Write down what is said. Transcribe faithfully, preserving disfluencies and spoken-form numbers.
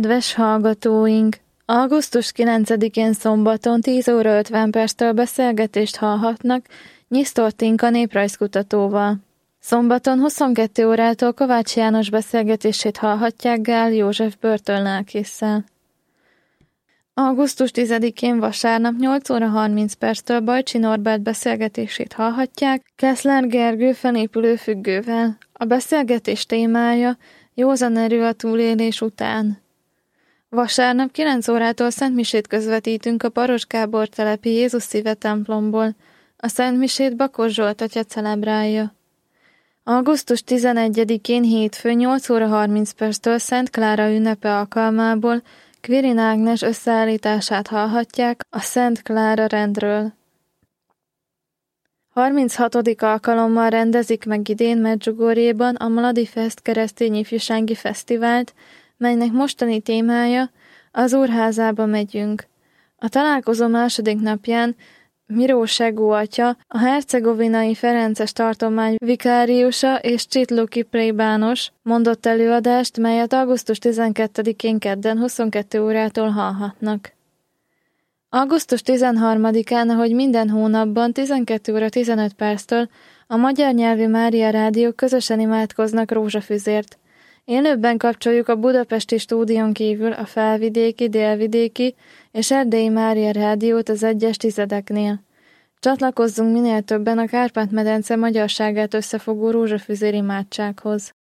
Kedves hallgatóink! augusztus kilencedikén szombaton tíz óra ötven perctől beszélgetést hallhatnak Nyisztor Tinka néprajzkutatóval. Szombaton huszonkettő órától Kovács János beszélgetését hallhatják Gál József börtönlelkésszel. augusztus tizedikén vasárnap nyolc óra harminc perctől Bajcsi Norbert beszélgetését hallhatják Keszler Gergő felépülő függővel. A beszélgetés témája józan erő a túlélés után. Vasárnap kilenc órától szentmisét közvetítünk a Baros Gábor telepi Jézus Szíve templomból. A szentmisét Bakos Zsolt atya celebrálja. augusztus tizenegyedikén hétfőn nyolc óra harminc perctől Szent Klára ünnepe alkalmából Quirin Ágnes összeállítását hallhatják a Szent Klára rendről. harminchatodik alkalommal rendezik meg idén Medjugorjéban a Mladi Fest keresztény ifjúsági fesztivált, melynek mostani témája az Úrházába megyünk. A találkozó második napján Miró Segó atya, a hercegovinai ferences tartomány vikáriusa és Csitluki plébános mondott előadást, melyet augusztus tizenkettedikén kedden huszonkettő órától hallhatnak. augusztus tizenharmadikán, ahogy minden hónapban tizenkét óra tizenöt perctől a magyar nyelvű Mária Rádiók közösen imádkoznak rózsafüzért. Élőben kapcsoljuk a budapesti stúdión kívül a felvidéki, délvidéki és erdélyi Mária Rádiót az egyes tizedeknél. Csatlakozzunk minél többen a Kárpát-medence magyarságát összefogó rózsafüzér imádsághoz.